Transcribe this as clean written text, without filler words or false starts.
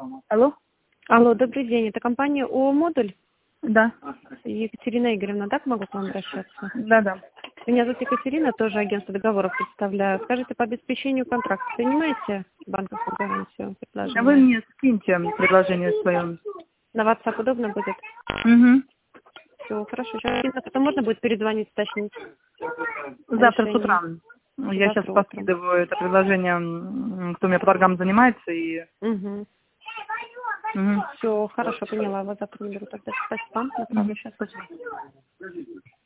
Алло? Алло, добрый день. Это компания ООО «Модуль». Да. Екатерина Игоревна, так могу к вам обращаться? Да. Меня зовут Екатерина, тоже агентство договоров представляю. Скажите, по обеспечению контракта принимаете банковскую гарантию? А вы мне скиньте предложение свое. На WhatsApp удобно будет? Угу. Все, хорошо. Сейчас потом можно будет перезвонить, уточнить? Завтра с решение? утра. Я сейчас Завтра утром. подкидываю это предложение, кто у меня по торгам занимается. И... Угу. Угу. Все, хорошо, поняла. Вас завтра наберу тогда. Спасибо. Направлю сейчас. Спасибо.